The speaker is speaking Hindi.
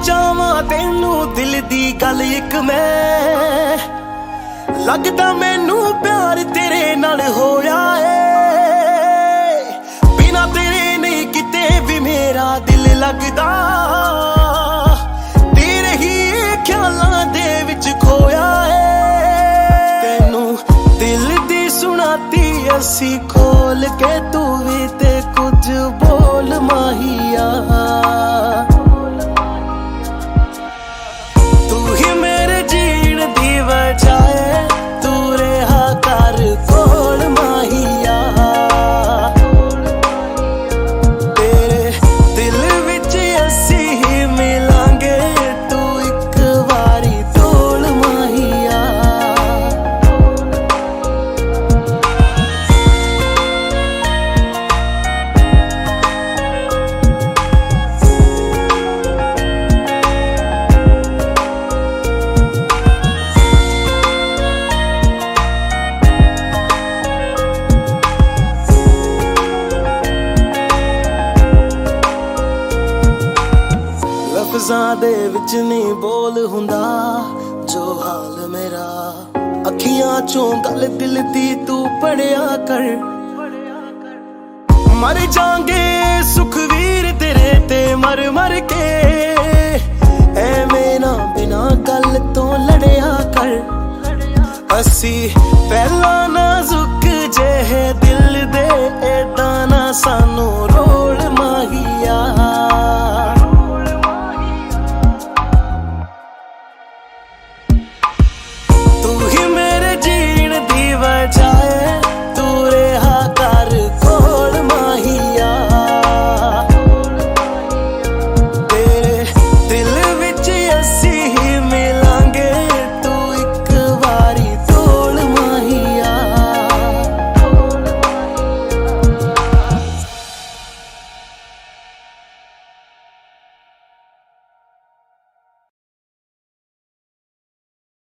चाहवां तेनू दिल दी गल इक मैं, लगदा मैनू प्यार तेरे नाल होया है। बिना तेरे नहीं किते भी मेरा दिल लगदा, तेरे ही ख्यालां दे विच खोया है। तेनू दिल दी सुनाती असी खोल के, तू भी ते कुछ बोल माहिया। तू ही मेरे जीण दी वजह है, तू रहा कर कोल माहिया। तेरे दिल विच असी ही मिलांगे, तू एक बारी तोल माहिया। लफ्ज़ां दे विच नहीं बोल हुंदा जो हाल मेरा, अखियां चों गल दिल दी तू पढ़िया कर। मर जांगे सुखवीर तेरे ते मर मर के, ऐवें ना बिना गल तो लड़िया कर। असी पहला नाजुक जे दिल दे, एदा ना सानू